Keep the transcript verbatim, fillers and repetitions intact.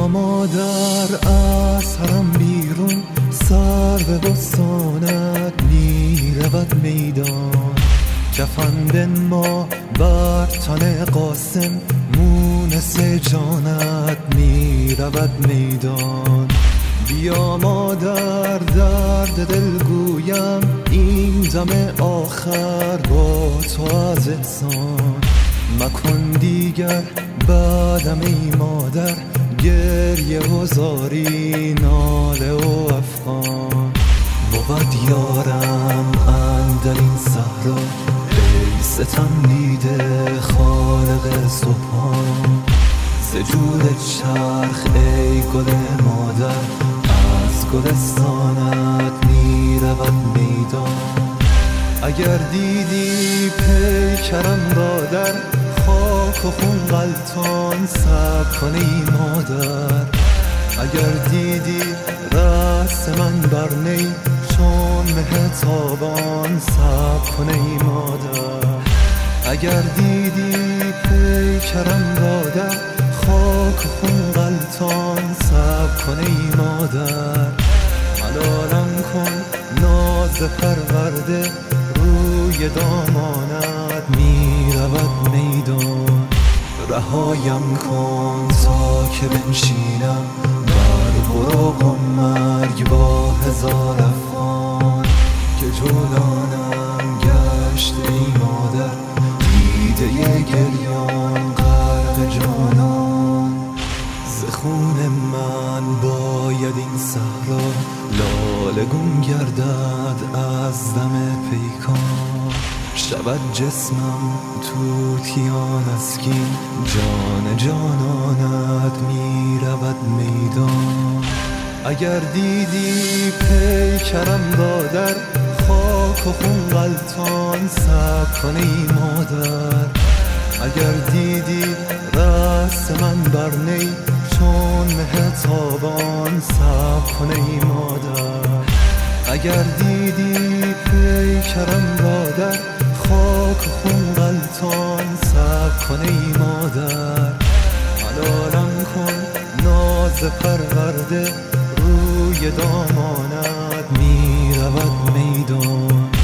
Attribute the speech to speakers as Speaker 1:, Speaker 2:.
Speaker 1: بیا مادر از حرم بیرون، سر به بستانت می رود میدان. کفن بنما بر تن قاسم، مونس جانت می رود میدان. بیا مادر درد دل گویم، این دم آخر با تو از احسان. مکن دیگر بعدم ای مادر، گریه و زاری ناله و افغان. بود یارم اندر این صحرا، ای ستم دیده خالق سبحان. سجود چرخ ای گل مادر، از گلستانت می رود میدان. اگر دیدی پیکرم را در خاک و خون غلطان، صبر کن ای مادر. اگر دیدی رأس من بر نی چون مه تابان، صبر کن ای مادر. اگر دیدی پیکرم را در خاک و خون غلطان، صبر کن ای مادر. ملالم کن ناز پرورده، روی دامانت می رود میدان. رهایم کن تا که بنشینم بر براق و مرگ با هزار افغان. که جولانم گشت ای مادر، دیده گریان غرق جانان. ز خون من باید این صحرا لاله گون گردد از دم پیکان. شود جسمم توتیان از کین، جان جانانت می رود میدان. اگر دیدی پیکرم را در خاک و خون غلطان، صبر کن ای مادر. اگر دیدی رأس من بر نی چون مه تابان، صبر کن ای مادر. اگر دیدی پیکرم را در خاک و خون غلطان، صبر کن ای مادر. ملالم کن ناز پرورده، روی دامانت می رود میدان.